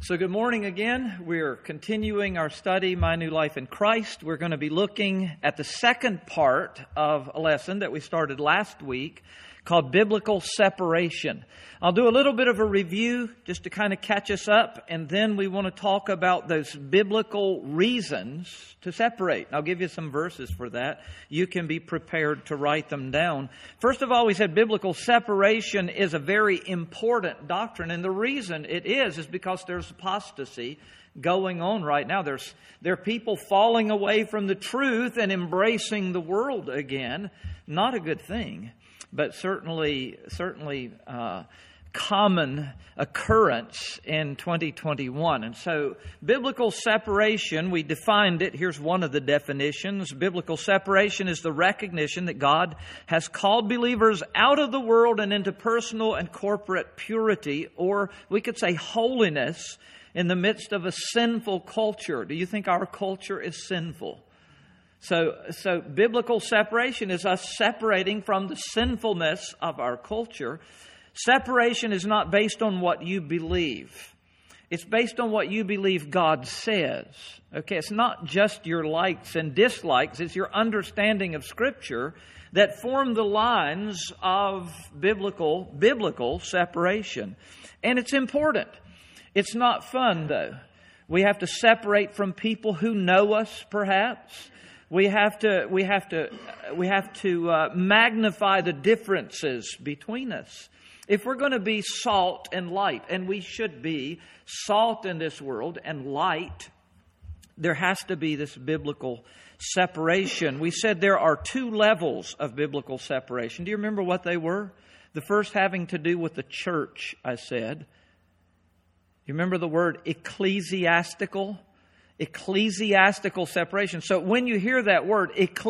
So good morning again. We're continuing our study, My New Life in Christ. We're going to be looking at the second part of a lesson that we started last week called Biblical Separation. I'll do a little bit of a review just to kind of catch us up, and then we want to talk about those biblical reasons to separate. I'll give you some verses for that. You can be prepared to write them down. First of all, we said biblical separation is a very important doctrine, and the reason it is because there's apostasy going on right now. There are people falling away from the truth and embracing the world again. Not a good thing, but certainly common occurrence in 2021. And so biblical separation, we defined it. Here's one of the definitions. Biblical separation is the recognition that God has called believers out of the world and into personal and corporate purity, or we could say holiness, in the midst of a sinful culture. Do you think our culture is sinful? So biblical separation is us separating from the sinfulness of our culture. Separation is not based on what you believe. It's based on what you believe God says. Okay, it's not just your likes and dislikes. It's your understanding of Scripture that form the lines of biblical separation. And it's important. It's not fun, though. We have to separate from people who know us, perhaps. We have to magnify the differences between us. If we're going to be salt and light, and we should be salt in this world and light, there has to be this biblical separation. We said there are two levels of biblical separation. Do you remember what they were? The first having to do with the church, I said. You remember the word ecclesiastical? Ecclesiastical separation. So when you hear that word,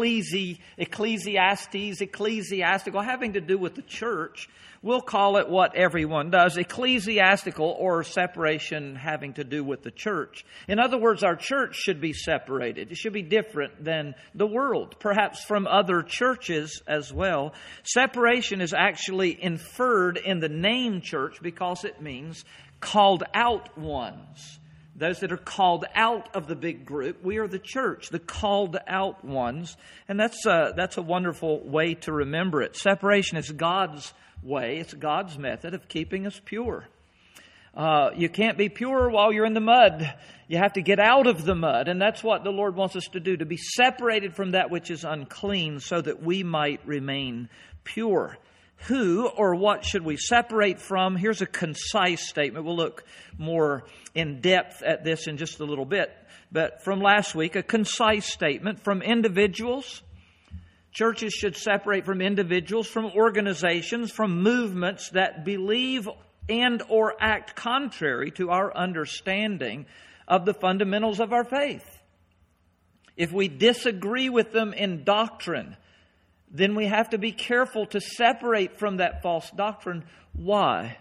ecclesiastical, having to do with the church, we'll call it what everyone does, ecclesiastical, or separation having to do with the church. In other words, our church should be separated. It should be different than the world, perhaps from other churches as well. Separation is actually inferred in the name church because it means called out ones. Those that are called out of the big group. We are the church, the called out ones. And that's a wonderful way to remember it. Separation is God's way. It's God's method of keeping us pure. You can't be pure while you're in the mud. You have to get out of the mud. And that's what the Lord wants us to do, to be separated from that which is unclean so that we might remain pure. Who or what should we separate from? Here's a concise statement. We'll look more in depth at this in just a little bit. But from last week, a concise statement from individuals. Churches should separate from individuals, from organizations, from movements that believe and or act contrary to our understanding of the fundamentals of our faith. If we disagree with them in doctrine, then we have to be careful to separate from that false doctrine. Why?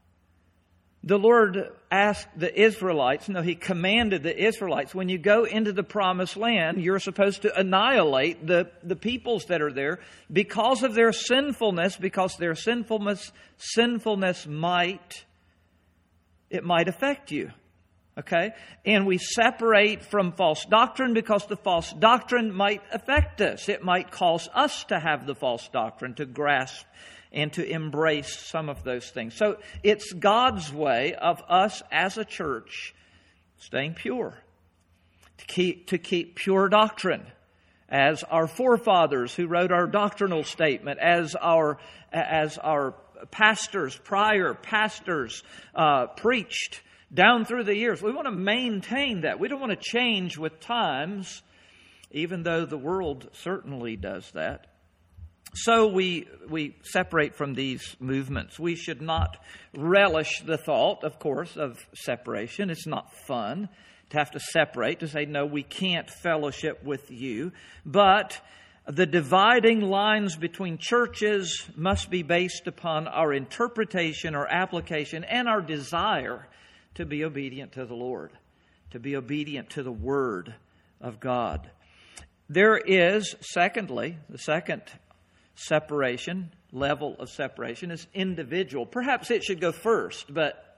The Lord asked the Israelites, He commanded the Israelites, when you go into the promised land, you're supposed to annihilate the peoples that are there because of their sinfulness, because their sinfulness might affect you. Okay? And we separate from false doctrine because the false doctrine might affect us. It might cause us to have the false doctrine, to grasp and to embrace some of those things. So it's God's way of us as a church staying pure, to keep pure doctrine, as our forefathers who wrote our doctrinal statement, as our pastors, prior pastors preached down through the years. We want to maintain that. We don't want to change with times, even though the world certainly does that. So we separate from these movements. We should not relish the thought, of course, of separation. It's not fun to have to separate, to say, no, we can't fellowship with you. But the dividing lines between churches must be based upon our interpretation or application and our desire to be obedient to the Lord, to be obedient to the Word of God. There is, secondly, the second separation, level of separation, is individual. Perhaps it should go first, but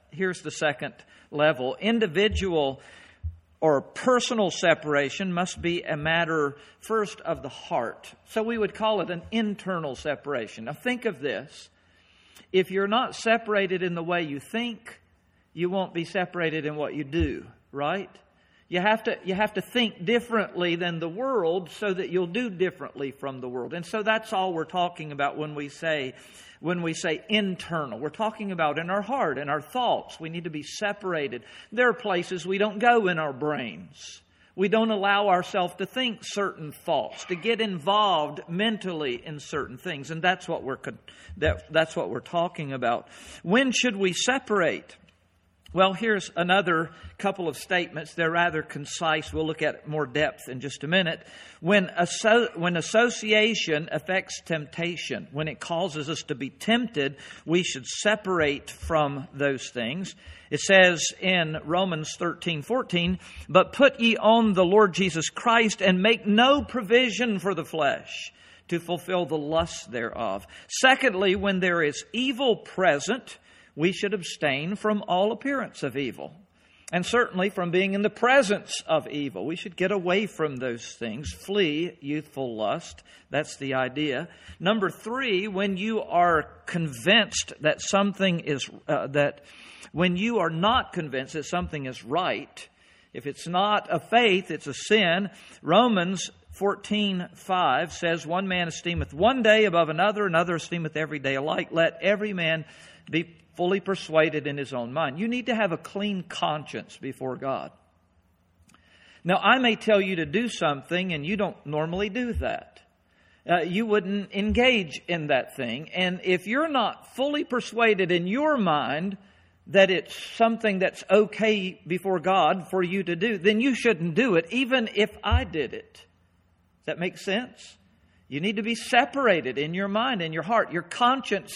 here's the second level. Individual or personal separation must be a matter first of the heart. So we would call it an internal separation. Now think of this. If you're not separated in the way you think, you won't be separated in what you do, right? You have to think differently than the world so that you'll do differently from the world. And so that's all we're talking about when we say internal. We're talking about in our heart, in our thoughts. We need to be separated. There are places we don't go in our brains. We don't allow ourselves to think certain thoughts, to get involved mentally in certain things. And that's what we're talking about. When should we separate? Well, here's another couple of statements. They're rather concise. We'll look at more depth in just a minute. When association affects temptation, when it causes us to be tempted, we should separate from those things. It says in Romans 13:14, "But put ye on the Lord Jesus Christ, and make no provision for the flesh to fulfill the lusts thereof." Secondly, when there is evil present, we should abstain from all appearance of evil. And certainly from being in the presence of evil. We should get away from those things. Flee youthful lust. That's the idea. Number 3, when you are convinced that something is, when you are not convinced that something is right, if it's not a faith, it's a sin. Romans 14:5 says, "One man esteemeth one day above another, another esteemeth every day alike. Let every man be fully persuaded in his own mind." You need to have a clean conscience before God. Now, I may tell you to do something, and you don't normally do that. You wouldn't engage in that thing. And if you're not fully persuaded in your mind that it's something that's okay before God for you to do, then you shouldn't do it, even if I did it. Does that make sense? You need to be separated in your mind, in your heart. Your conscience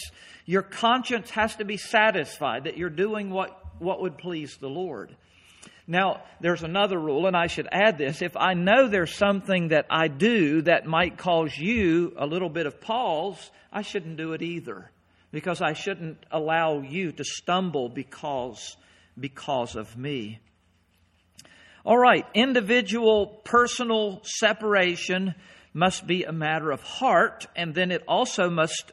has to be satisfied that you're doing what would please the Lord. Now, there's another rule, and I should add this. If I know there's something that I do that might cause you a little bit of pause, I shouldn't do it either. Because I shouldn't allow you to stumble because of me. All right, individual, personal separation must be a matter of heart, and then it also must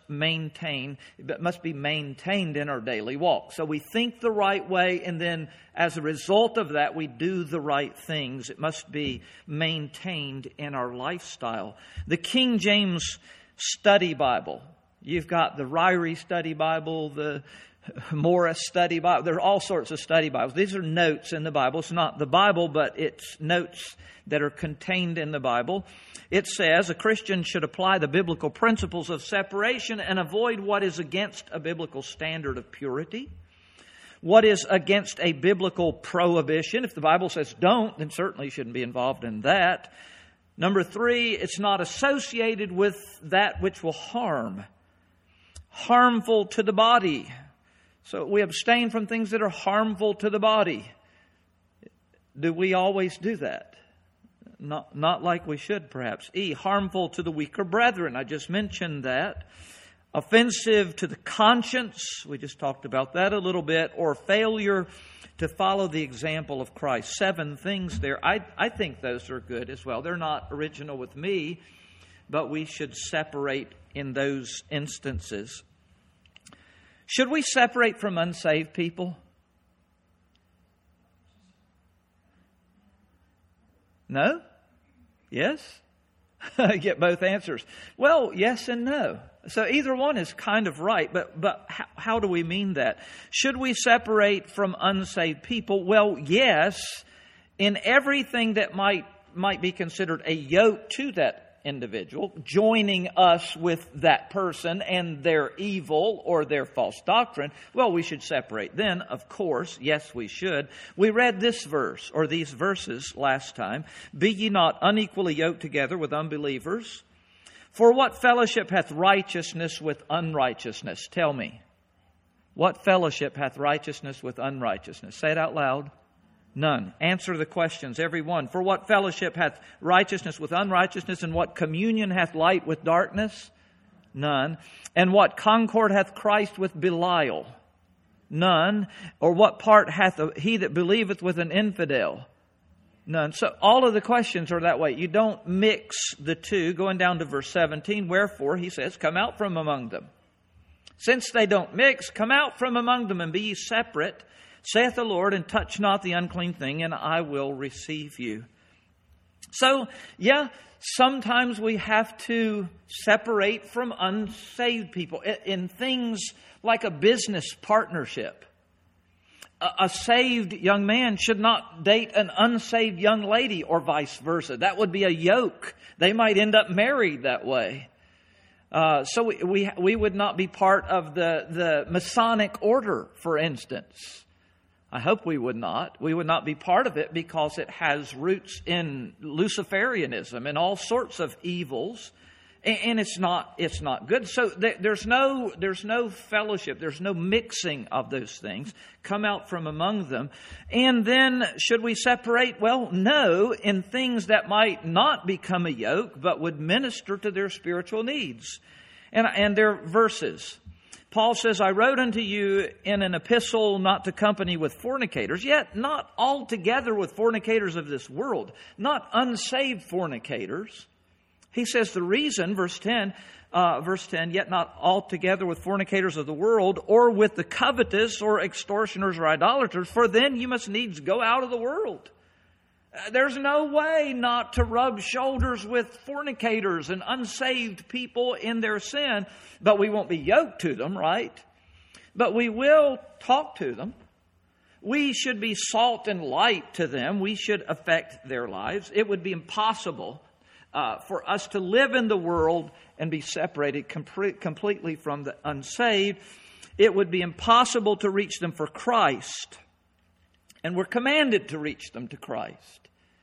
be maintained in our daily walk. So we think the right way, and then as a result of that, we do the right things. It must be maintained in our lifestyle. The King James Study Bible. You've got the Ryrie Study Bible, the Morris Study Bible. There are all sorts of study Bibles. These are notes in the Bible. It's not the Bible, but it's notes that are contained in the Bible. It says a Christian should apply the biblical principles of separation and avoid what is against a biblical standard of purity, what is against a biblical prohibition. If the Bible says don't, then certainly you shouldn't be involved in that. Number 3, it's not associated with that which will harmful to the body. So we abstain from things that are harmful to the body. Do we always do that? Not like we should, perhaps. Harmful to the weaker brethren. I just mentioned that. Offensive to the conscience. We just talked about that a little bit. Or failure to follow the example of Christ. 7 things there. I think those are good as well. They're not original with me, but we should separate in those instances. Should we separate from unsaved people? No? Yes? I get both answers. Well, yes and no. So either one is kind of right, but how do we mean that? Should we separate from unsaved people? Well, yes, in everything that might be considered a yoke to that individual, joining us with that person and their evil or their false doctrine, well, we should separate then, of course. Yes, we should. We read this verse, or these verses last time. Be ye not unequally yoked together with unbelievers. For what fellowship hath righteousness with unrighteousness? Tell me. What fellowship hath righteousness with unrighteousness? Say it out loud. None. Answer the questions, every one. For what fellowship hath righteousness with unrighteousness, and what communion hath light with darkness? None. And what concord hath Christ with Belial? None. Or what part hath he that believeth with an infidel? None. So all of the questions are that way. You don't mix the two. Going down to verse 17, wherefore, he says, come out from among them. Since they don't mix, come out from among them and be ye separate, saith the Lord, and touch not the unclean thing, and I will receive you. So, yeah, sometimes we have to separate from unsaved people in things like a business partnership. A saved young man should not date an unsaved young lady or vice versa. That would be a yoke. They might end up married that way. So we would not be part of the Masonic order, for instance. I hope we would not. We would not be part of it because it has roots in Luciferianism and all sorts of evils. And it's not good. So there's no fellowship. There's no mixing of those things. Come out from among them. And then should we separate? Well, no, in things that might not become a yoke, but would minister to their spiritual needs. And their verses. Paul says, I wrote unto you in an epistle not to company with fornicators, yet not altogether with fornicators of this world, not unsaved fornicators. He says the reason, verse 10, yet not altogether with fornicators of the world, or with the covetous, or extortioners, or idolaters, for then you must needs go out of the world. There's no way not to rub shoulders with fornicators and unsaved people in their sin, but we won't be yoked to them, right? But we will talk to them. We should be salt and light to them. We should affect their lives. It would be impossible for us to live in the world and be separated completely from the unsaved. It would be impossible to reach them for Christ. And we're commanded to reach them to Christ.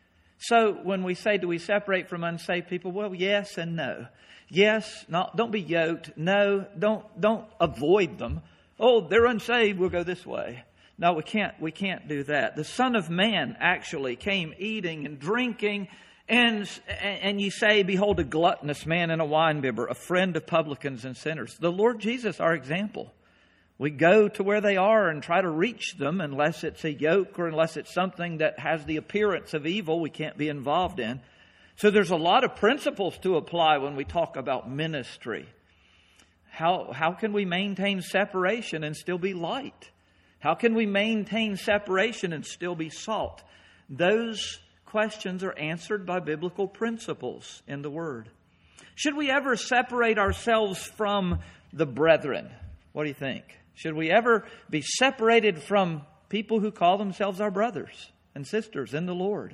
So when we say, do we separate from unsaved people? Well, yes and no. Yes, no, don't be yoked. No, don't avoid them. Oh, they're unsaved, we'll go this way. No, we can't do that. The Son of Man actually came eating and drinking, and you say, behold, a gluttonous man and a winebibber, a friend of publicans and sinners. The Lord Jesus, our example. We go to where they are and try to reach them unless it's a yoke or unless it's something that has the appearance of evil we can't be involved in. So there's a lot of principles to apply when we talk about ministry. How can we maintain separation and still be light? How can we maintain separation and still be salt? Those questions are answered by biblical principles in the Word. Should we ever separate ourselves from the brethren? What do you think? Should we ever be separated from people who call themselves our brothers and sisters in the Lord?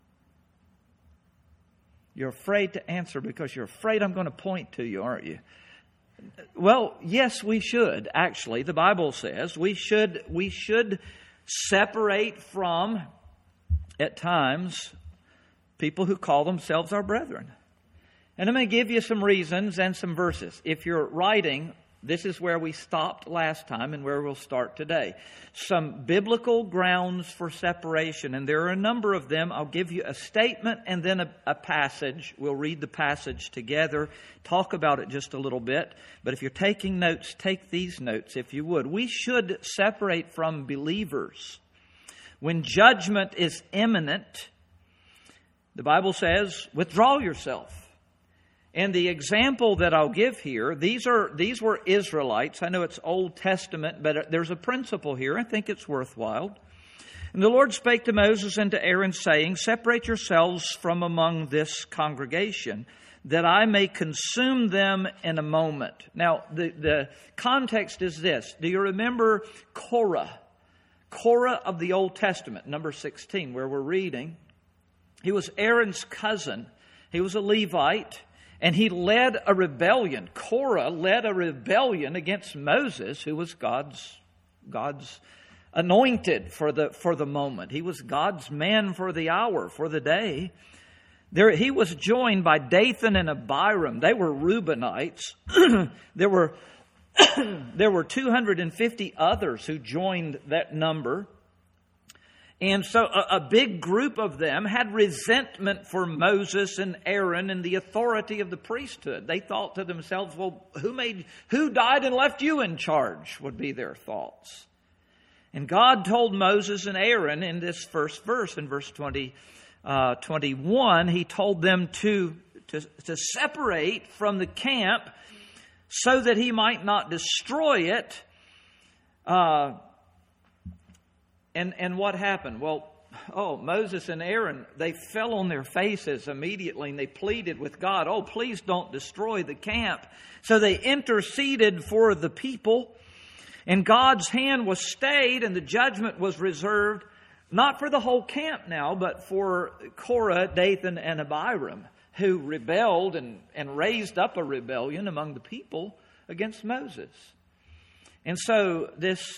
You're afraid to answer because you're afraid I'm going to point to you, aren't you? Well, yes, we should. Actually, the Bible says we should separate from, at times, people who call themselves our brethren. And I'm going to give you some reasons and some verses. If you're writing, this is where we stopped last time and where we'll start today. Some biblical grounds for separation, and there are a number of them. I'll give you a statement and then a passage. We'll read the passage together, talk about it just a little bit. But if you're taking notes, take these notes if you would. We should separate from believers. When judgment is imminent, the Bible says, withdraw yourself. And the example that I'll give here, these were Israelites. I know it's Old Testament, but there's a principle here. I think it's worthwhile. And the Lord spake to Moses and to Aaron, saying, separate yourselves from among this congregation, that I may consume them in a moment. Now, the context is this. Do you remember Korah? Korah of the Old Testament, number 16, where we're reading. He was Aaron's cousin. He was a Levite. And he led a rebellion. Korah led a rebellion against Moses, who was God's anointed for the moment. He was God's man for the hour, for the day. He was joined by Dathan and Abiram. They were Reubenites. There were 250 others who joined that number. And so a big group of them had resentment for Moses and Aaron and the authority of the priesthood. They thought to themselves, well, who died and left you in charge, would be their thoughts. And God told Moses and Aaron in this first verse, in verse 21, He told them to separate from the camp so that He might not destroy it. And what happened? Well, Moses and Aaron, they fell on their faces immediately and they pleaded with God, please don't destroy the camp. So they interceded for the people, and God's hand was stayed and the judgment was reserved, not for the whole camp now, but for Korah, Dathan, and Abiram, who rebelled and raised up a rebellion among the people against Moses. And so this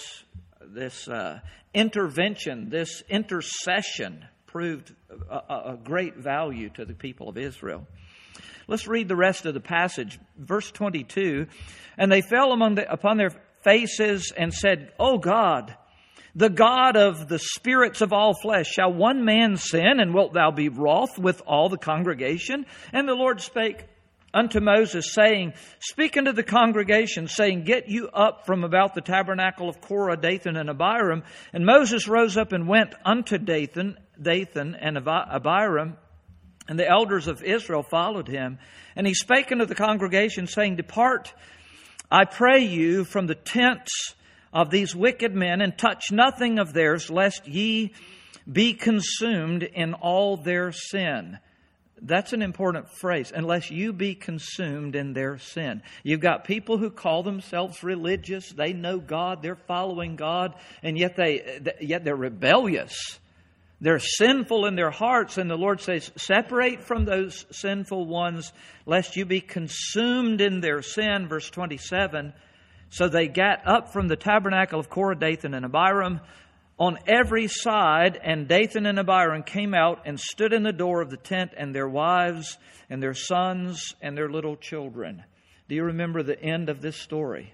intervention, this intercession proved a great value to the people of Israel. Let's read the rest of the passage. Verse 22, and they fell upon their faces and said, O God, the God of the spirits of all flesh, shall one man sin, and wilt thou be wroth with all the congregation? And the Lord spake unto Moses, saying, Speak unto the congregation, saying, Get you up from about the tabernacle of Korah, Dathan, and Abiram. And Moses rose up and went unto Dathan, and Abiram, and the elders of Israel followed him. And he spake unto the congregation, saying, Depart, I pray you, from the tents of these wicked men, and touch nothing of theirs, lest ye be consumed in all their sin. That's an important phrase. Unless you be consumed in their sin. You've got people who call themselves religious. They know God. They're following God. And yet they're rebellious. They're sinful in their hearts. And the Lord says, separate from those sinful ones, lest you be consumed in their sin. Verse 27. So they got up from the tabernacle of Korah, Dathan, and Abiram on every side, and Dathan and Abiram came out and stood in the door of the tent, and their wives and their sons and their little children. Do you remember the end of this story?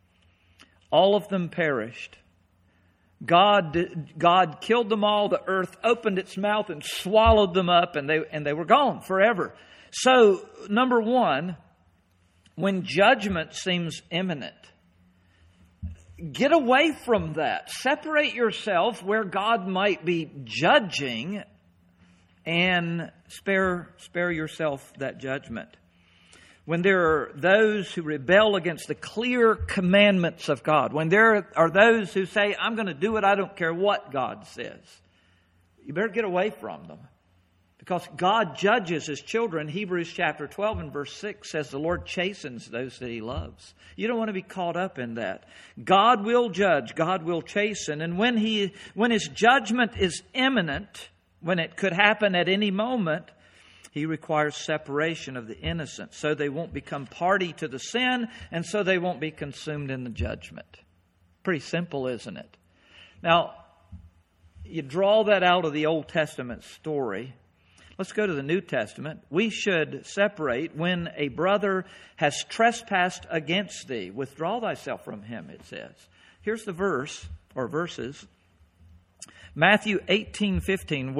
All of them perished. God killed them all. The earth opened its mouth and swallowed them up, and they were gone forever. So, number one, when judgment seems imminent, get away from that. Separate yourself where God might be judging, and spare yourself that judgment. When there are those who rebel against the clear commandments of God, when there are those who say, I'm going to do it, I don't care what God says, you better get away from them. Because God judges His children. Hebrews chapter 12 and verse 6 says the Lord chastens those that He loves. You don't want to be caught up in that. God will judge. God will chasten. And when His judgment is imminent, when it could happen at any moment, He requires separation of the innocent, so they won't become party to the sin, and so they won't be consumed in the judgment. Pretty simple, isn't it? Now, you draw that out of the Old Testament story. Let's go to the New Testament. We should separate when a brother has trespassed against thee. Withdraw thyself from him, it says. Here's the verse, or verses. Matthew 18:15.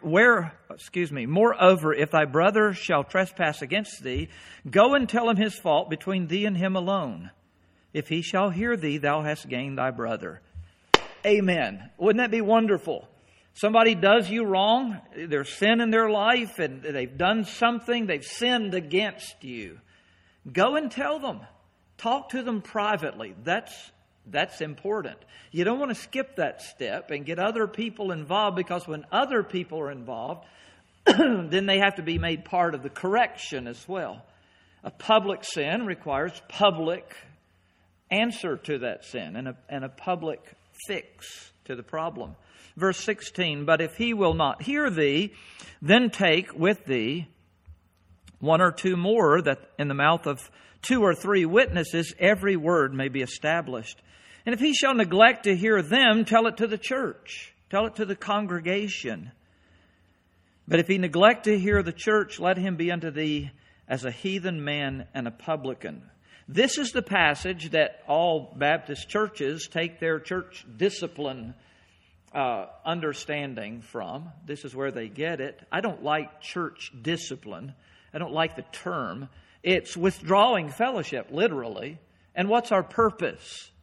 Moreover, if thy brother shall trespass against thee, go and tell him his fault between thee and him alone. If he shall hear thee, thou hast gained thy brother. Amen. Wouldn't that be wonderful? Somebody does you wrong, there's sin in their life, and they've done something, they've sinned against you. Go and tell them. Talk to them privately. That's important. You don't want to skip that step and get other people involved, because when other people are involved, then they have to be made part of the correction as well. A public sin requires public answer to that sin and a public fix to the problem. Verse 16, but if he will not hear thee, then take with thee one or two more, that in the mouth of 2 or 3 witnesses every word may be established. And if he shall neglect to hear them, tell it to the church. Tell it to the congregation. But if he neglect to hear the church, let him be unto thee as a heathen man and a publican. This is the passage that all Baptist churches take their church discipline understanding from. This is where they get it. I don't like church discipline. I don't like the term. It's withdrawing fellowship, literally. And what's our purpose?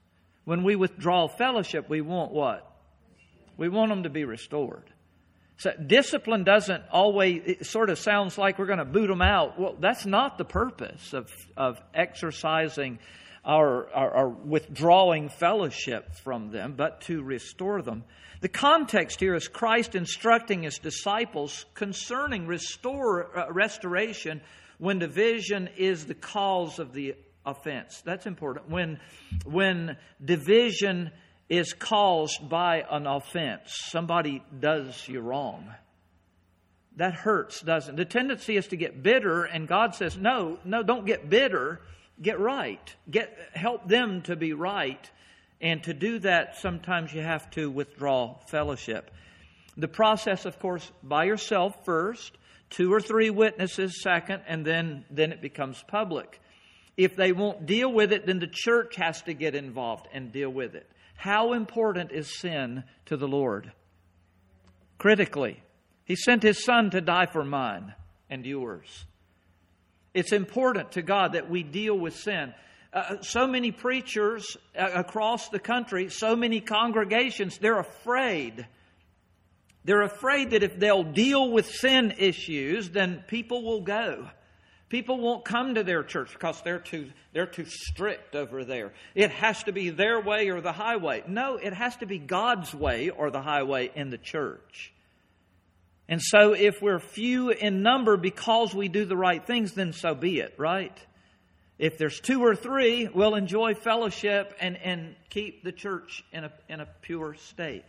When we withdraw fellowship, we want what? We want them to be restored. So discipline doesn't always, it sort of sounds like we're going to boot them out. Well, that's not the purpose of exercising our withdrawing fellowship from them, but to restore them. The context here is Christ instructing His disciples concerning restoration when division is the cause of the offense. That's important. When division is caused by an offense, somebody does you wrong. That hurts, doesn't it? The tendency is to get bitter, and God says, no, don't get bitter. Get right. Help them to be right. And to do that, sometimes you have to withdraw fellowship. The process, of course, by yourself first, 2 or 3 witnesses second, and then it becomes public. If they won't deal with it, then the church has to get involved and deal with it. How important is sin to the Lord? Critically, He sent His Son to die for mine and yours. It's important to God that we deal with sin. So many preachers across the country, so many congregations, they're afraid. They're afraid that if they'll deal with sin issues, then people will go. People won't come to their church because they're too strict over there. It has to be their way or the highway. No, it has to be God's way or the highway in the church. And so if we're few in number because we do the right things, then so be it, right? If there's 2 or 3, we'll enjoy fellowship and keep the church in a pure state.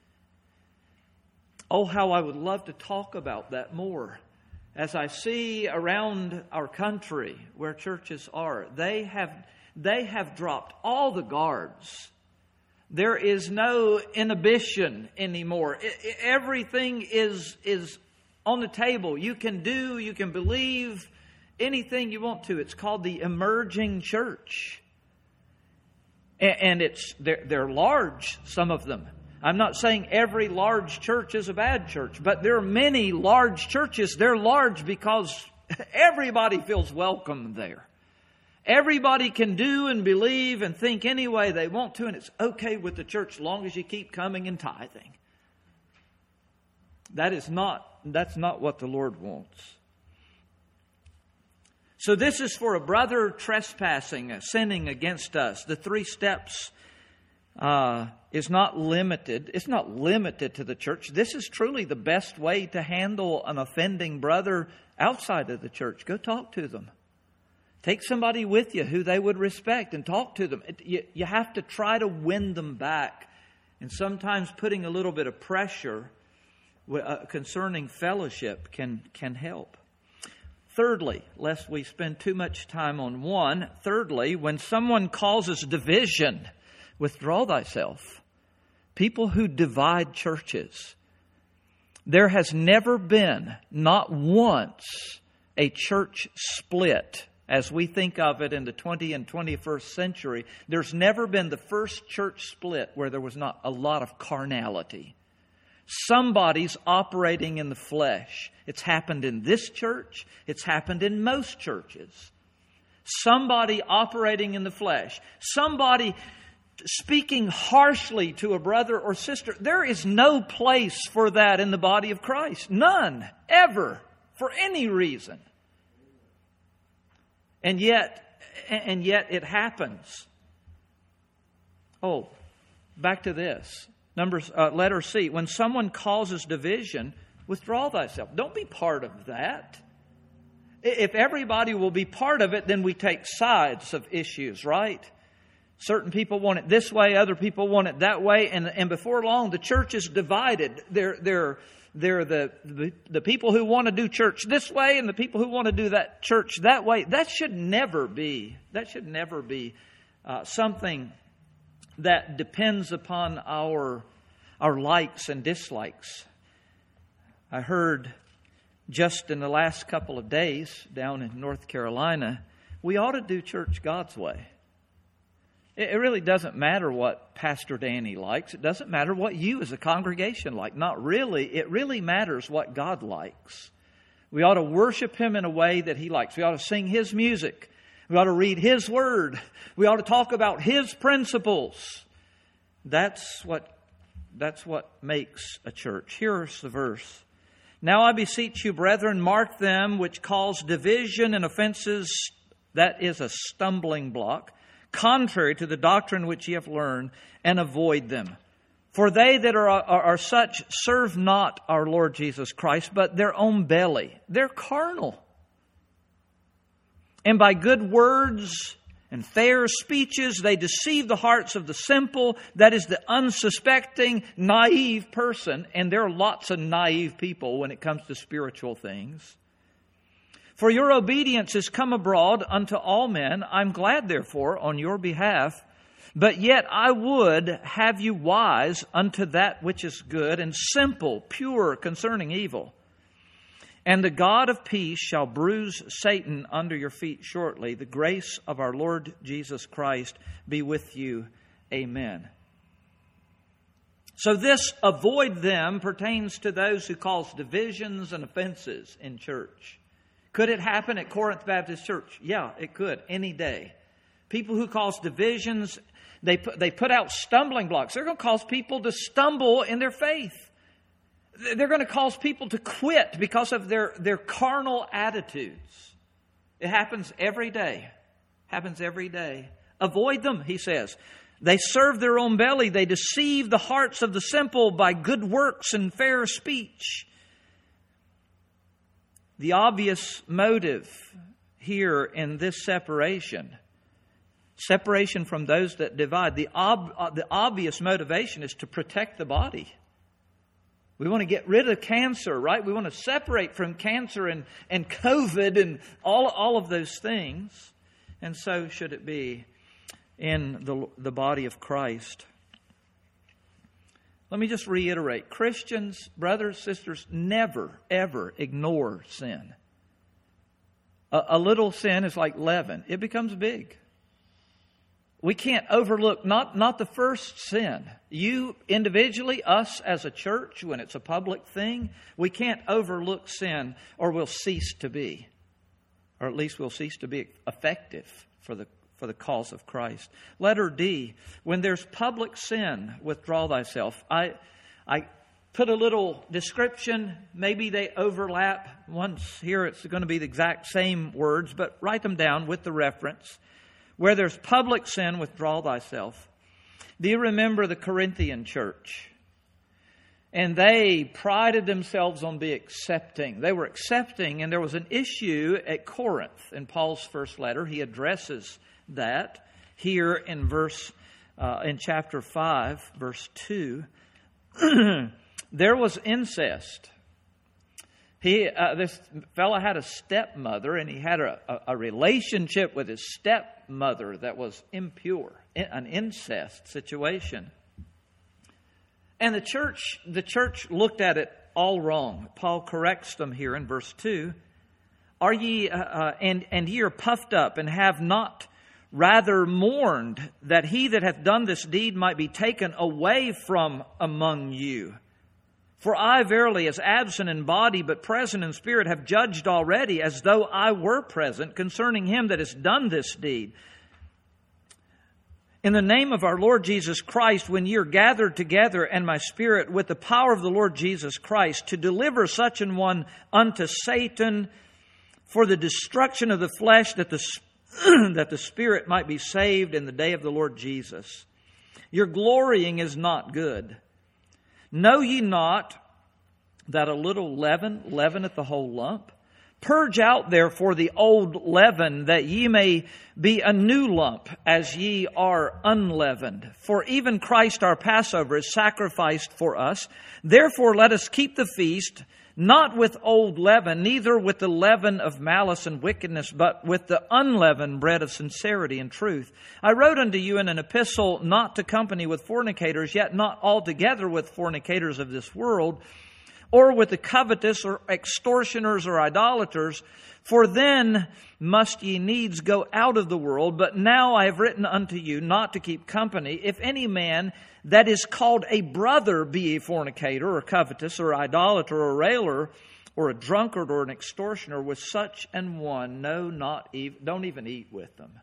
Oh, how I would love to talk about that more. As I see around our country where churches are, they have dropped all the guards. There is no inhibition anymore. Everything is on the table. You can believe anything you want to. It's called the emerging church. And they're large, some of them. I'm not saying every large church is a bad church, but there are many large churches. They're large because everybody feels welcome there. Everybody can do and believe and think any way they want to, and it's okay with the church as long as you keep coming and tithing. That's not what the Lord wants. So this is for a brother trespassing, sinning against us. The 3 steps is not limited. It's not limited to the church. This is truly the best way to handle an offending brother outside of the church. Go talk to them. Take somebody with you who they would respect and talk to them. You have to try to win them back. And sometimes putting a little bit of pressure concerning fellowship can help. Thirdly, lest we spend too much time on one. Thirdly, when someone causes division, withdraw thyself. People who divide churches. There has never been, not once, a church split as we think of it in the 20th and 21st century. There's never been the first church split where there was not a lot of carnality. Somebody's operating in the flesh. It's happened in this church. It's happened in most churches. Somebody operating in the flesh. Somebody speaking harshly to a brother or sister. There is no place for that in the body of Christ. None. Ever. For any reason. And yet it happens. Oh, back to this. Letter C. When someone causes division, withdraw thyself. Don't be part of that. If everybody will be part of it, then we take sides of issues, right? Certain people want it this way, other people want it that way, and before long the church is divided. They're the people who want to do church this way and the people who want to do that church that way. That should never be something that depends upon our likes and dislikes. I heard just in the last couple of days down in North Carolina, we ought to do church God's way. It really doesn't matter what Pastor Danny likes. It doesn't matter what you as a congregation like. Not really. It really matters what God likes. We ought to worship Him in a way that He likes. We ought to sing His music. We ought to read His Word. We ought to talk about His principles. That's what makes a church. Here's the verse. Now I beseech you, brethren, mark them which cause division and offenses, that is a stumbling block, contrary to the doctrine which ye have learned, and avoid them. For they that are such serve not our Lord Jesus Christ, but their own belly. They're carnal. And by good words and fair speeches, they deceive the hearts of the simple, that is the unsuspecting, naive person. And there are lots of naive people when it comes to spiritual things. For your obedience is come abroad unto all men. I'm glad, therefore, on your behalf. But yet I would have you wise unto that which is good, and simple, pure concerning evil. And the God of peace shall bruise Satan under your feet shortly. The grace of our Lord Jesus Christ be with you. Amen. So this avoid them pertains to those who cause divisions and offenses in church. Could it happen at Corinth Baptist Church? Yeah, it could, any day. People who cause divisions, they put out stumbling blocks. They're going to cause people to stumble in their faith. They're going to cause people to quit because of their carnal attitudes. It happens every day. Happens every day. Avoid them, he says. They serve their own belly. They deceive the hearts of the simple by good works and fair speech. The obvious motive here in this separation from those that divide, the obvious motivation is to protect the body. We want to get rid of cancer, right? We want to separate from cancer and COVID and all of those things. And so should it be in the body of Christ. Let me just reiterate. Christians, brothers, sisters, never, ever ignore sin. A little sin is like leaven. It becomes big. We can't overlook, not the first sin. You individually, us as a church, when it's a public thing, we can't overlook sin or we'll cease to be. Or at least we'll cease to be effective for the cause of Christ. Letter D, when there's public sin, withdraw thyself. I put a little description. Maybe they overlap. Once here it's going to be the exact same words, but write them down with the reference. Where there's public sin, withdraw thyself. Do you remember the Corinthian church? And they prided themselves on being accepting. They were accepting, and there was an issue at Corinth. In Paul's first letter, he addresses that here in chapter 5, verse 2. There was incest. This fellow had a stepmother, and he had a relationship with his stepmother that was impure, an incest situation. And the church looked at it all wrong. Paul corrects them here in verse 2. Are ye and ye are puffed up, and have not rather mourned that he that hath done this deed might be taken away from among you? For I verily, as absent in body, but present in spirit, have judged already, as though I were present, concerning him that has done this deed. In the name of our Lord Jesus Christ, when ye are gathered together, and my spirit, with the power of the Lord Jesus Christ, to deliver such an one unto Satan, for the destruction of the flesh, that the spirit might be saved in the day of the Lord Jesus. Your glorying is not good. Know ye not that a little leaven leaveneth the whole lump? Purge out therefore the old leaven, that ye may be a new lump, as ye are unleavened. For even Christ our Passover is sacrificed for us. Therefore let us keep the feast, not with old leaven, neither with the leaven of malice and wickedness, but with the unleavened bread of sincerity and truth. I wrote unto you in an epistle not to company with fornicators, yet not altogether with fornicators of this world, or with the covetous, or extortioners, or idolaters, for then must ye needs go out of the world. But now I have written unto you not to keep company, if any man that is called a brother be a fornicator, or covetous, or idolater, or railer, or a drunkard or an extortioner, with such an one, don't even eat with them.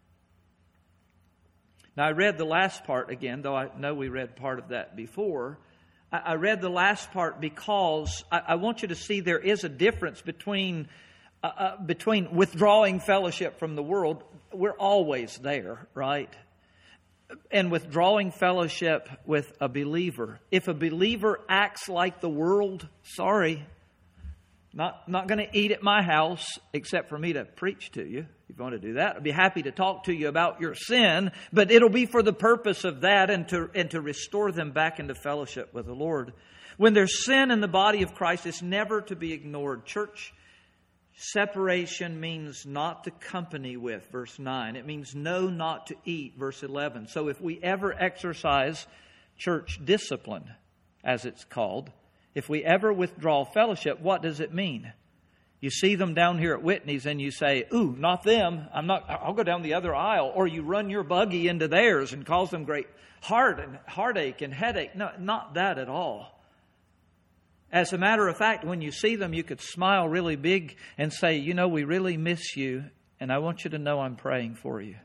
Now, I read the last part again, though I know we read part of that before. I read the last part because I want you to see there is a difference between withdrawing fellowship from the world. We're always there, right? And withdrawing fellowship with a believer. If a believer acts like the world, sorry, not going to eat at my house except for me to preach to you. If you want to do that, I'd be happy to talk to you about your sin, but it'll be for the purpose of that and to restore them back into fellowship with the Lord. When there's sin in the body of Christ, it's never to be ignored. Church separation means not to company with, verse 9. It means no, not to eat, verse 11. So if we ever exercise church discipline, as it's called, if we ever withdraw fellowship, what does it mean? You see them down here at Whitney's and you say, ooh, not them. I'll go down the other aisle. Or you run your buggy into theirs and cause them great heartache and headache. No, not that at all. As a matter of fact, when you see them, you could smile really big and say, you know, we really miss you, and I want you to know I'm praying for you.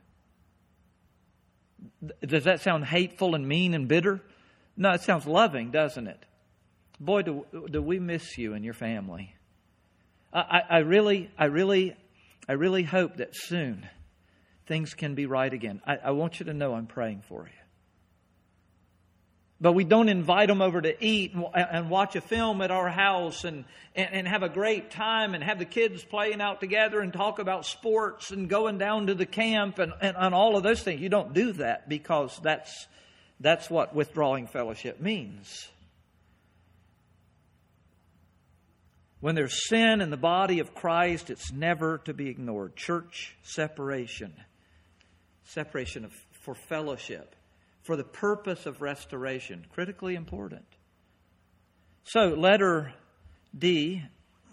Does that sound hateful and mean and bitter? No, it sounds loving, doesn't it? Boy, do we miss you and your family. I really hope that soon things can be right again. I want you to know I'm praying for you. But we don't invite them over to eat and watch a film at our house and have a great time and have the kids playing out together and talk about sports and going down to the camp and all of those things. You don't do that because that's what withdrawing fellowship means. When there's sin in the body of Christ, it's never to be ignored. Church separation. Separation for fellowship. For the purpose of restoration. Critically important. So, letter D.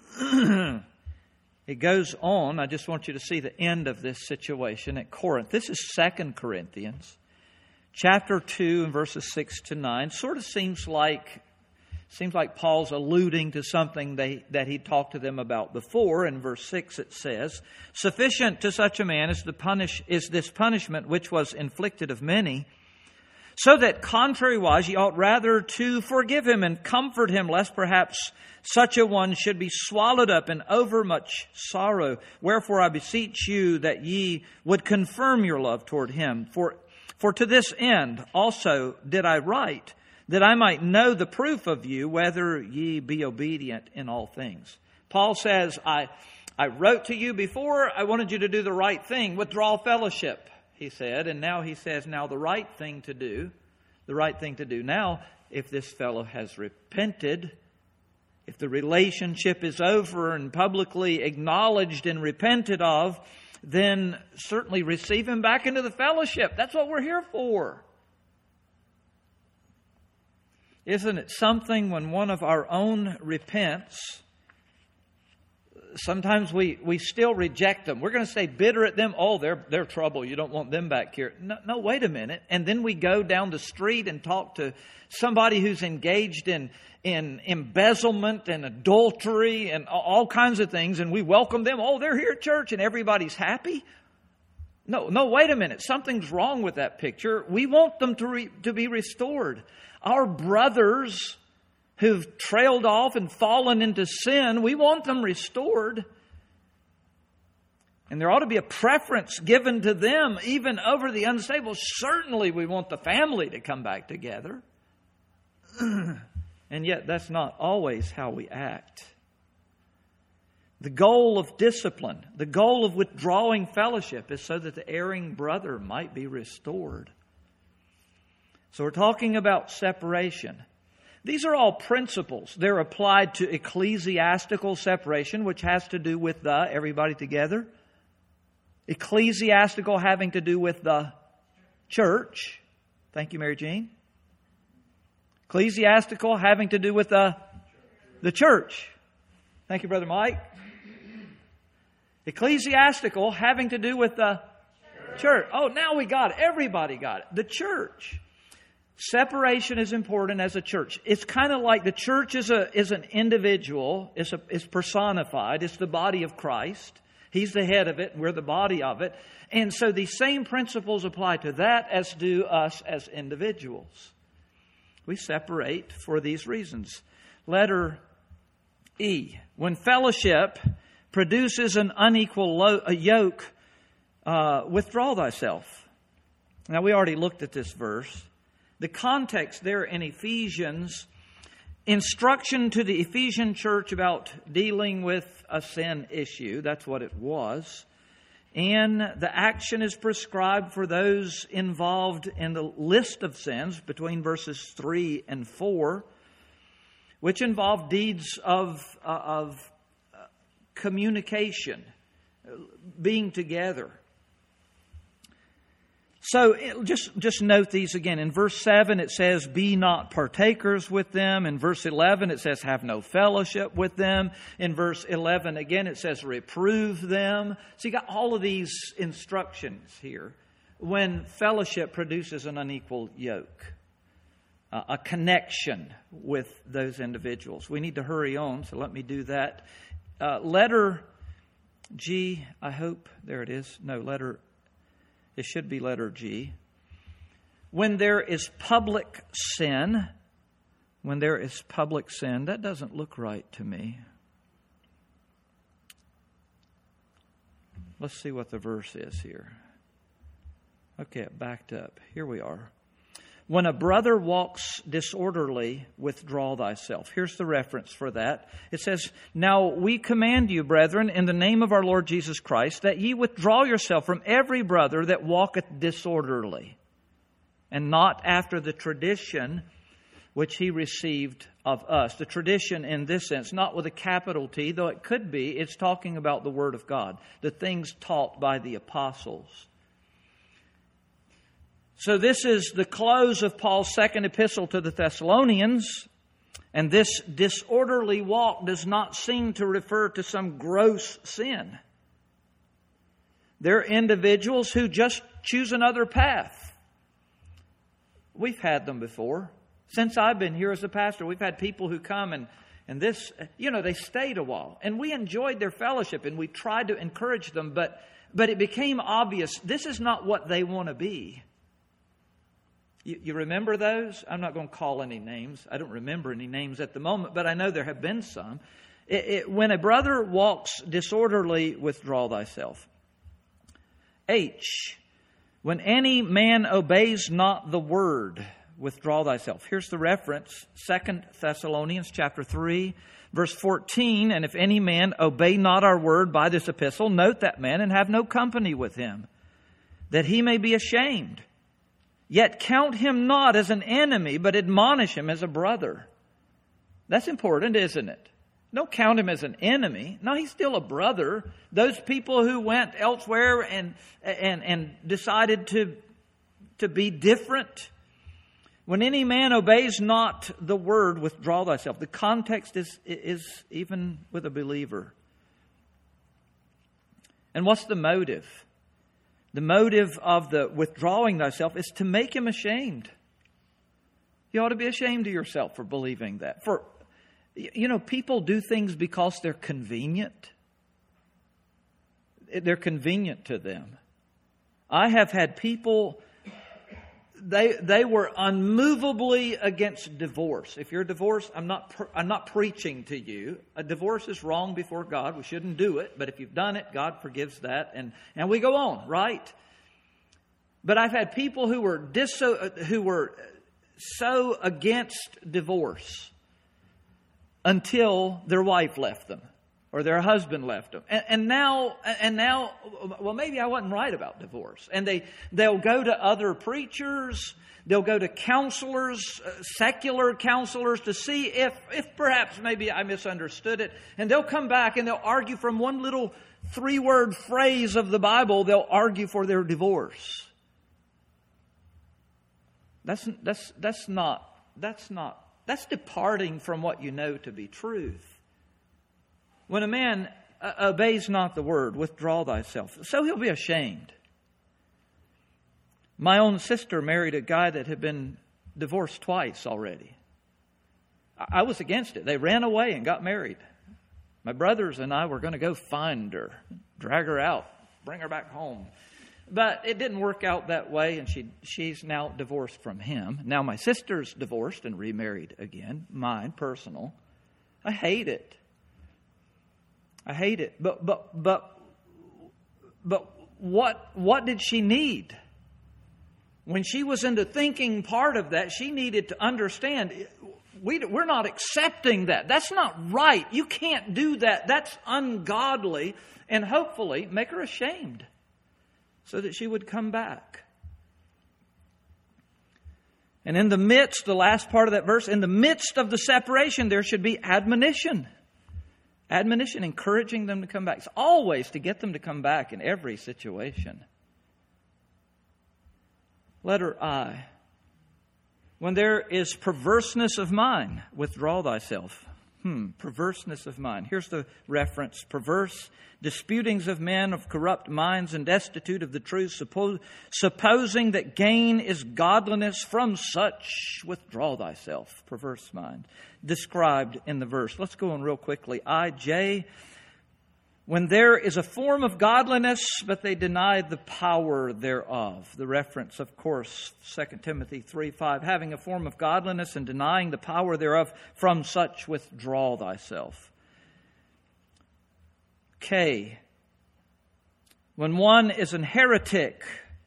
It goes on. I just want you to see the end of this situation at Corinth. This is 2 Corinthians. Chapter 2 and verses 6 to 9. Sort of seems like Paul's alluding to something that he talked to them about before. In verse 6 it says, "Sufficient to such a man is this punishment which was inflicted of many, so that contrariwise ye ought rather to forgive him and comfort him, lest perhaps such a one should be swallowed up in overmuch sorrow. Wherefore I beseech you that ye would confirm your love toward him. For to this end also did I write, that I might know the proof of you, whether ye be obedient in all things." Paul says, I wrote to you before, I wanted you to do the right thing, withdraw fellowship, he said. And now he says, now the right thing to do now, if this fellow has repented, if the relationship is over and publicly acknowledged and repented of, then certainly receive him back into the fellowship. That's what we're here for. Isn't it something when one of our own repents, sometimes we still reject them. We're going to say bitter at them. Oh, they're trouble. You don't want them back here. No, wait a minute. And then we go down the street and talk to somebody who's engaged in embezzlement and adultery and all kinds of things, and we welcome them. Oh, they're here at church and everybody's happy. No, wait a minute. Something's wrong with that picture. We want them to be restored. Our brothers who've trailed off and fallen into sin, we want them restored. And there ought to be a preference given to them, even over the unstable. Certainly we want the family to come back together. And yet that's not always how we act. The goal of discipline, the goal of withdrawing fellowship is so that the erring brother might be restored. So we're talking about separation. These are all principles. They're applied to ecclesiastical separation, which has to do with everybody together. Ecclesiastical having to do with the church. Thank you, Mary Jean. Ecclesiastical having to do with the church. Thank you, Brother Mike. Ecclesiastical having to do with the church. Oh, now we got it. Everybody got it. The church. Separation is important as a church. It's kind of like the church is an individual. It's personified. It's the body of Christ. He's the head of it, and we're the body of it. And so these same principles apply to that as do us as individuals. We separate for these reasons. Letter E. When fellowship produces an unequal yoke, withdraw thyself. Now, we already looked at this verse. The context there in Ephesians, instruction to the Ephesian church about dealing with a sin issue. That's what it was. And the action is prescribed for those involved in the list of sins between verses 3 and 4, which involve deeds of communication, being together. So just note these again. In verse 7 it says, be not partakers with them. In verse 11 it says, have no fellowship with them. In verse 11 again it says, reprove them. So you got all of these instructions here. When fellowship produces an unequal yoke, a connection with those individuals. We need to hurry on, so let me do that. Letter G, I hope. There it is. No, it should be letter G. When there is public sin, that doesn't look right to me. Let's see what the verse is here. Okay, it backed up. Here we are. When a brother walks disorderly, withdraw thyself. Here's the reference for that. It says, now we command you, brethren, in the name of our Lord Jesus Christ, that ye withdraw yourself from every brother that walketh disorderly, and not after the tradition which he received of us. The tradition in this sense, not with a capital T, though it could be, it's talking about the Word of God, the things taught by the apostles. So this is the close of Paul's second epistle to the Thessalonians, and this disorderly walk does not seem to refer to some gross sin. They're individuals who just choose another path. We've had them before. Since I've been here as a pastor, we've had people who come and this, they stayed a while. And we enjoyed their fellowship and we tried to encourage them, but it became obvious this is not what they want to be. You remember those? I'm not going to call any names. I don't remember any names at the moment, but I know there have been some. When a brother walks disorderly, withdraw thyself. H. When any man obeys not the word, withdraw thyself. Here's the reference. 2 Thessalonians chapter 3, verse 14. And if any man obey not our word by this epistle, note that man and have no company with him, that he may be ashamed. Yet count him not as an enemy, but admonish him as a brother. That's important, isn't it? Don't count him as an enemy. No, he's still a brother. Those people who went elsewhere and decided to be different. When any man obeys not the word, withdraw thyself. The context is even with a believer. And what's the motive? The motive of the withdrawing thyself is to make him ashamed. You ought to be ashamed of yourself for believing that. People do things because they're convenient. They're convenient to them. I have had people, they were unmovably against divorce. If you're divorced, I'm not preaching to you. A divorce is wrong before God. We shouldn't do it. But if you've done it, God forgives that. And we go on, right? But I've had people who were so against divorce until their wife left them or their husband left them. And now, well, maybe I wasn't right about divorce. And they'll go to other preachers, they'll go to counselors, secular counselors, to see if perhaps maybe I misunderstood it. And they'll come back and they'll argue from one little 3-word phrase of the Bible, they'll argue for their divorce. That's departing from what you know to be truth. When a man obeys not the word, withdraw thyself. So he'll be ashamed. My own sister married a guy that had been divorced twice already. I was against it. They ran away and got married. My brothers and I were going to go find her, drag her out, bring her back home. But it didn't work out that way, and she's now divorced from him. Now my sister's divorced and remarried again, mine, personal. I hate it. I hate it. But what did she need? When she was into thinking part of that, she needed to understand, we're not accepting that. That's not right. You can't do that. That's ungodly. And hopefully make her ashamed so that she would come back. And in the midst, the last part of that verse, in the midst of the separation, there should be admonition. Admonition, encouraging them to come back. It's always to get them to come back in every situation. Letter I. When there is perverseness of mind, withdraw thyself. Perverseness of mind. Here's the reference. Perverse disputings of men of corrupt minds and destitute of the truth, supposing that gain is godliness, from such withdraw thyself. Perverse mind. Described in the verse. Let's go on real quickly. I.J. When there is a form of godliness, but they deny the power thereof. The reference, of course, 2 Timothy 3:5. Having a form of godliness and denying the power thereof, from such withdraw thyself. K. When one is an heretic,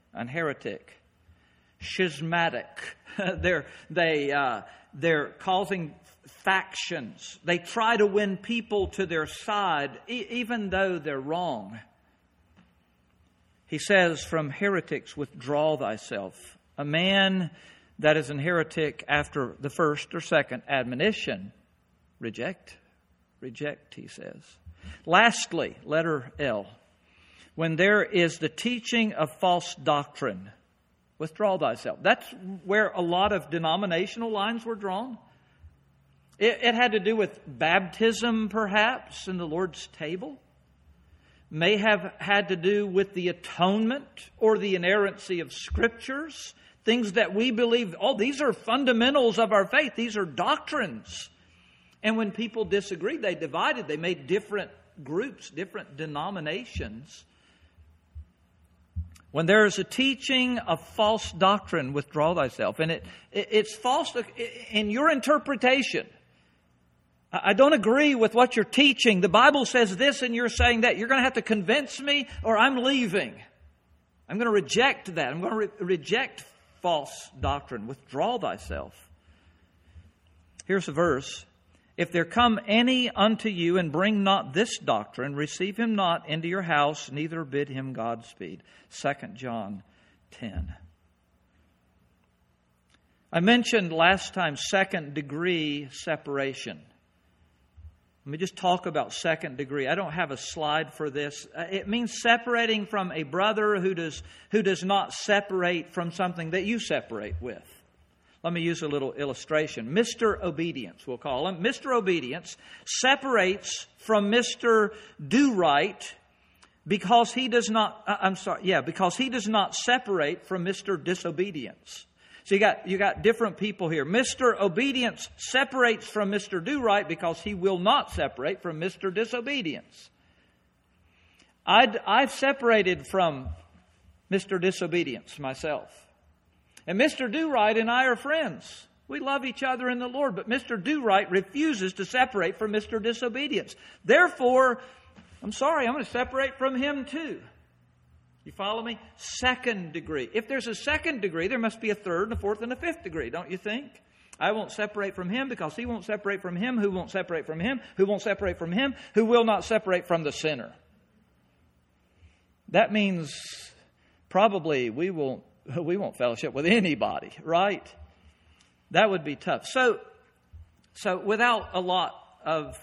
schismatic. They're causing factions. They try to win people to their side, even though they're wrong. He says, from heretics withdraw thyself. A man that is an heretic after the first or second admonition, reject, he says. Lastly, letter L. When there is the teaching of false doctrine, withdraw thyself. That's where a lot of denominational lines were drawn. It had to do with baptism, perhaps, in the Lord's table. May have had to do with the atonement or the inerrancy of Scriptures. Things that we believe, these are fundamentals of our faith. These are doctrines. And when people disagreed, they divided. They made different groups, different denominations. When there is a teaching of false doctrine, withdraw thyself. And it's false in your interpretation. I don't agree with what you're teaching. The Bible says this and you're saying that. You're going to have to convince me or I'm leaving. I'm going to reject that. I'm going to reject false doctrine. Withdraw thyself. Here's a verse. If there come any unto you and bring not this doctrine, receive him not into your house, neither bid him Godspeed. 2 John 10. I mentioned last time second degree separation. Let me just talk about second degree. I don't have a slide for this. It means separating from a brother who does not separate from something that you separate with. Let me use a little illustration. Mr. Obedience, we'll call him. Mr. Obedience separates from Mr. Do-Right because he does not separate from Mr. Disobedience. So you got different people here. Mr. Obedience separates from Mr. Do-Right because he will not separate from Mr. Disobedience. I've separated from Mr. Disobedience myself. And Mr. Do-Right and I are friends. We love each other in the Lord, but Mr. Do-Right refuses to separate from Mr. Disobedience. Therefore, I'm going to separate from him too. You follow me? Second degree. If there's a second degree, there must be a third and a fourth and a fifth degree, don't you think? I won't separate from him because he won't separate from him. Who won't separate from him? Who won't separate from him? Who will not separate from the sinner? That means probably we won't fellowship with anybody, right? That would be tough. So without a lot of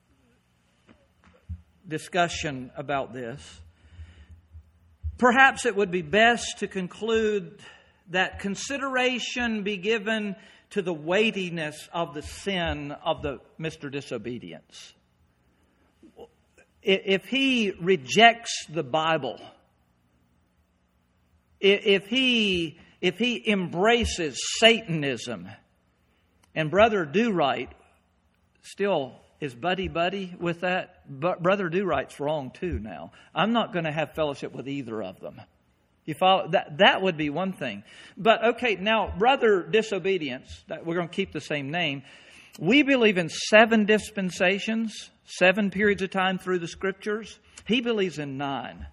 discussion about this, perhaps it would be best to conclude that consideration be given to the weightiness of the sin of the Mr. Disobedience. If he rejects the Bible, if he if he embraces Satanism, and Brother Do-Right still is buddy-buddy with that, but Brother Do-Right's wrong too now. I'm not going to have fellowship with either of them. You follow? That would be one thing. But okay, now Brother Disobedience, we're going to keep the same name. We believe in 7 dispensations, 7 periods of time through the Scriptures. He believes in 9.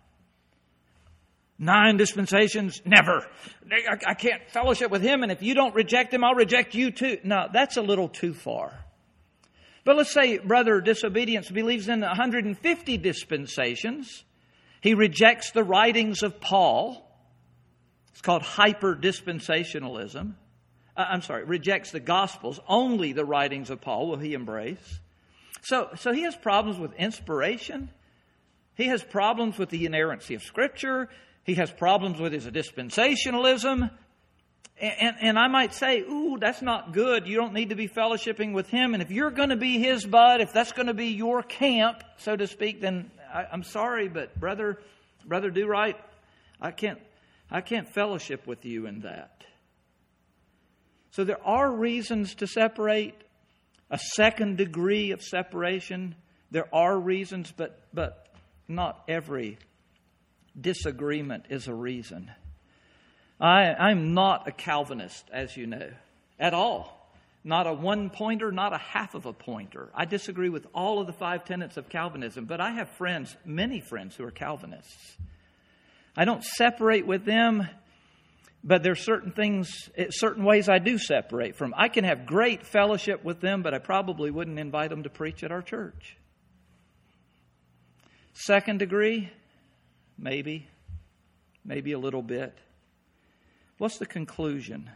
9 dispensations, never. I can't fellowship with him, and if you don't reject him, I'll reject you too. No, that's a little too far. But let's say Brother Disobedience believes in 150 dispensations. He rejects the writings of Paul. It's called hyper-dispensationalism. Rejects the Gospels. Only the writings of Paul will he embrace. So he has problems with inspiration. He has problems with the inerrancy of Scripture. He has problems with his dispensationalism. And I might say, ooh, that's not good. You don't need to be fellowshipping with him. And if you're going to be his bud, if that's going to be your camp, so to speak, then I'm sorry, but Brother Do-Right, I can't fellowship with you in that. So there are reasons to separate, a second degree of separation. There are reasons, but not every disagreement is a reason. I'm not a Calvinist, as you know, at all. Not a one-pointer, not a half of a pointer. I disagree with all of the 5 tenets of Calvinism, but I have friends, many friends who are Calvinists. I don't separate with them, but there are certain ways I do separate from. I can have great fellowship with them, but I probably wouldn't invite them to preach at our church. Second degree, maybe a little bit. What's the conclusion?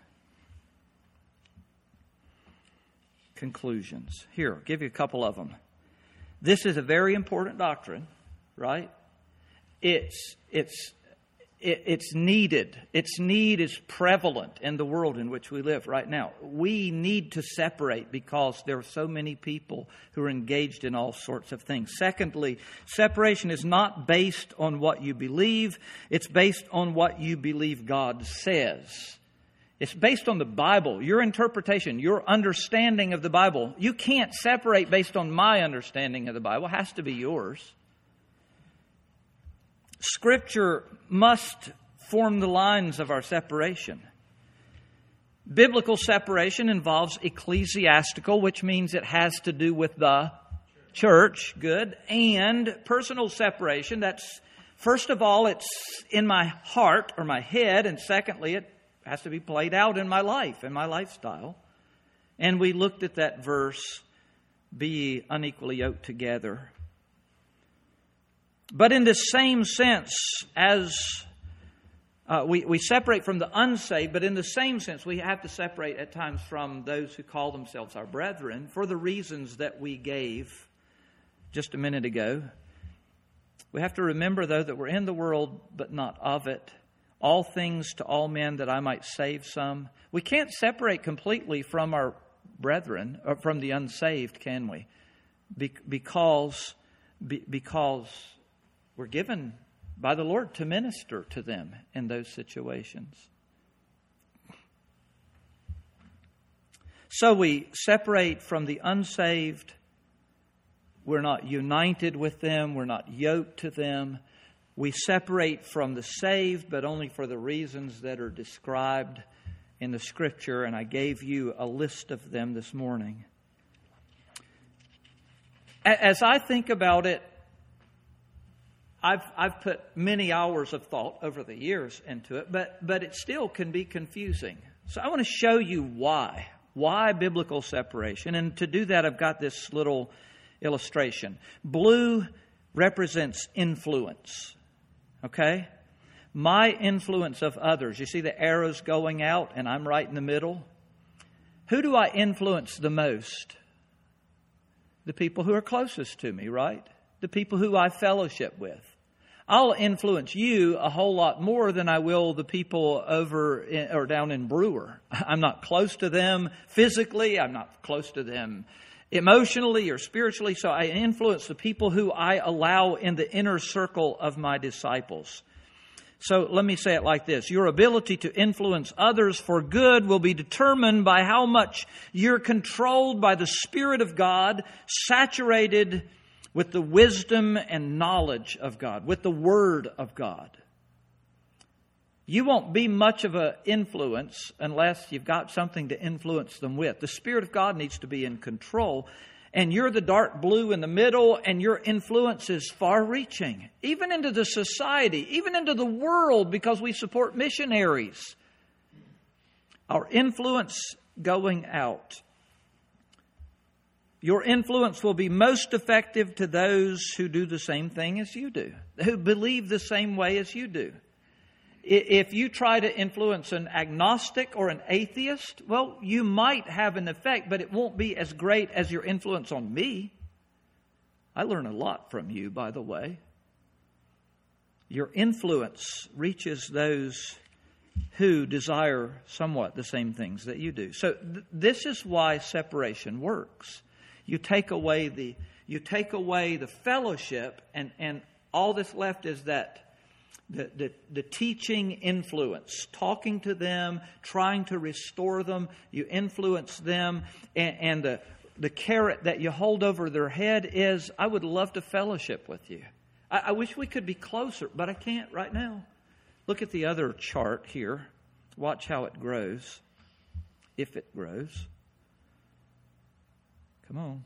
Conclusions. Here, I'll give you a couple of them. This is a very important doctrine, right? It's needed. Its need is prevalent in the world in which we live right now. We need to separate because there are so many people who are engaged in all sorts of things. Secondly, separation is not based on what you believe. It's based on what you believe God says. It's based on the Bible, your interpretation, your understanding of the Bible. You can't separate based on my understanding of the Bible. It has to be yours. Scripture must form the lines of our separation. Biblical separation involves ecclesiastical, which means it has to do with the church, good, and personal separation. That's, first of all, it's in my heart or my head, and secondly, it has to be played out in my life, in my lifestyle. And we looked at that verse, be unequally yoked together. But in the same sense as we separate from the unsaved, but in the same sense we have to separate at times from those who call themselves our brethren for the reasons that we gave just a minute ago. We have to remember, though, that we're in the world, but not of it. All things to all men, that I might save some. We can't separate completely from our brethren, or from the unsaved, can we? Because we're given by the Lord to minister to them in those situations. So we separate from the unsaved. We're not united with them. We're not yoked to them. We separate from the saved, but only for the reasons that are described in the Scripture. And I gave you a list of them this morning. As I think about it, I've put many hours of thought over the years into it, but it still can be confusing. So I want to show you why. Why biblical separation? And to do that, I've got this little illustration. Blue represents influence. Okay? My influence of others. You see the arrows going out and I'm right in the middle? Who do I influence the most? The people who are closest to me, right? The people who I fellowship with. I'll influence you a whole lot more than I will the people or down in Brewer. I'm not close to them physically. I'm not close to them emotionally or spiritually. So I influence the people who I allow in the inner circle of my disciples. So let me say it like this. Your ability to influence others for good will be determined by how much you're controlled by the Spirit of God, saturated with the wisdom and knowledge of God, with the Word of God. You won't be much of an influence unless you've got something to influence them with. The Spirit of God needs to be in control. And you're the dark blue in the middle, and your influence is far-reaching, even into the society, even into the world, because we support missionaries. Our influence going out. Your influence will be most effective to those who do the same thing as you do, who believe the same way as you do. If you try to influence an agnostic or an atheist, well, you might have an effect, but it won't be as great as your influence on me. I learn a lot from you, by the way. Your influence reaches those who desire somewhat the same things that you do. So this is why separation works. You take away the fellowship, and all that's left is that the teaching influence, talking to them, trying to restore them. You influence them, and the carrot that you hold over their head is, I would love to fellowship with you. I wish we could be closer, but I can't right now. Look at the other chart here. Watch how it grows, if it grows. Come on.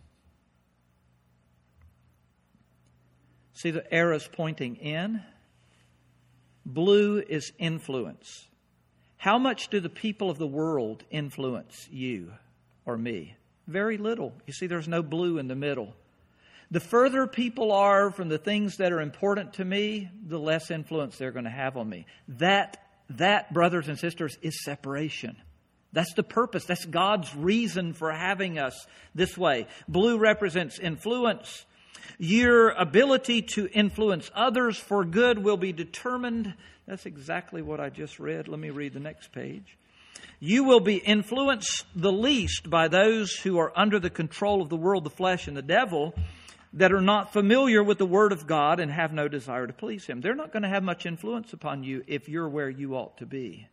See the arrows pointing in? Blue is influence. How much do the people of the world influence you or me? Very little. You see, there's no blue in the middle. The further people are from the things that are important to me, the less influence they're going to have on me. That, brothers and sisters, is separation. That's the purpose. That's God's reason for having us this way. Blue represents influence. Your ability to influence others for good will be determined. That's exactly what I just read. Let me read the next page. You will be influenced the least by those who are under the control of the world, the flesh, and the devil, that are not familiar with the Word of God and have no desire to please Him. They're not going to have much influence upon you if you're where you ought to be.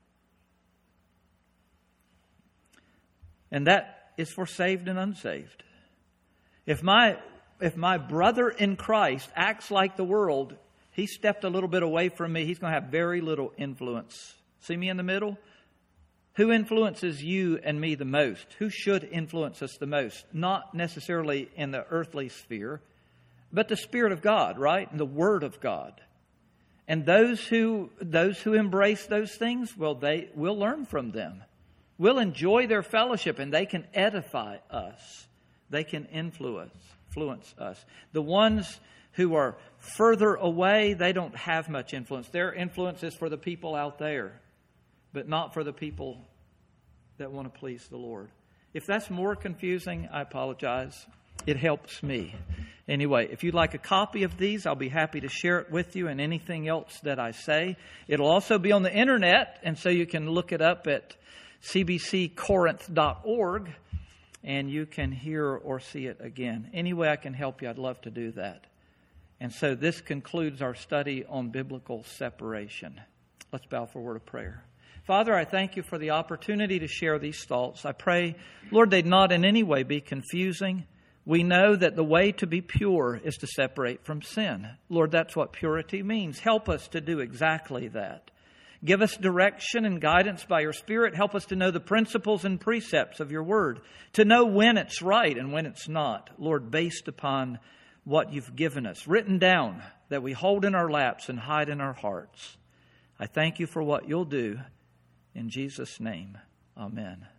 And that is for saved and unsaved. If my brother in Christ acts like the world, he stepped a little bit away from me, he's going to have very little influence. See me in the middle? Who influences you and me the most? Who should influence us the most? Not necessarily in the earthly sphere, but the Spirit of God, right? And the Word of God. And those who embrace those things, well, we'll learn from them. We'll enjoy their fellowship, and they can edify us. They can influence us. The ones who are further away, they don't have much influence. Their influence is for the people out there, but not for the people that want to please the Lord. If that's more confusing, I apologize. It helps me. Anyway, if you'd like a copy of these, I'll be happy to share it with you, and anything else that I say. It'll also be on the internet, and so you can look it up at cbccorinth.org, and you can hear or see it again. Any way I can help you, I'd love to do that. And so this concludes our study on biblical separation. Let's bow for a word of prayer. Father, I thank you for the opportunity to share these thoughts. I pray, Lord, they'd not in any way be confusing. We know that the way to be pure is to separate from sin. Lord, that's what purity means. Help us to do exactly that. Give us direction and guidance by your Spirit. Help us to know the principles and precepts of your word, to know when it's right and when it's not. Lord, based upon what you've given us, written down, that we hold in our laps and hide in our hearts. I thank you for what you'll do. In Jesus' name, amen.